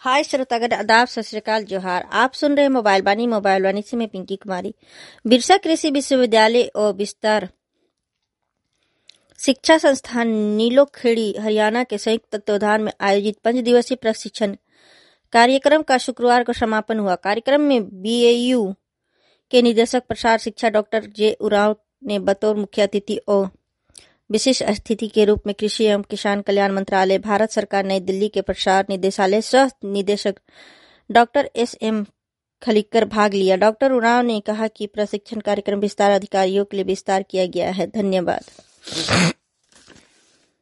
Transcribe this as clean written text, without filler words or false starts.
हाय श्रोतागण, आदाब, सत श्री अकाल, जोहार। आप सुन रहे मोबाइल वाणी से मैं पिंकी कुमारी। बिरसा कृषि विश्वविद्यालय और विस्तार शिक्षा संस्थान नीलोखेड़ी हरियाणा के संयुक्त तत्वावधान में आयोजित 5 दिवसीय प्रशिक्षण कार्यक्रम का शुक्रवार को समापन हुआ। कार्यक्रम में बीएयू के निदेशक प्रसार शिक्षा डॉक्टर जे उरांव ने बतौर मुख्य अतिथि और विशिष्ट अतिथि के रूप में कृषि एवं किसान कल्याण मंत्रालय, भारत सरकार, नई दिल्ली के प्रसार निदेशालय सह निदेशक डॉक्टर एस.एम. खलीकर भाग लिया। डॉक्टर उरांव ने कहा कि प्रशिक्षण कार्यक्रम विस्तार अधिकारियों के लिए विस्तार किया गया है। धन्यवाद।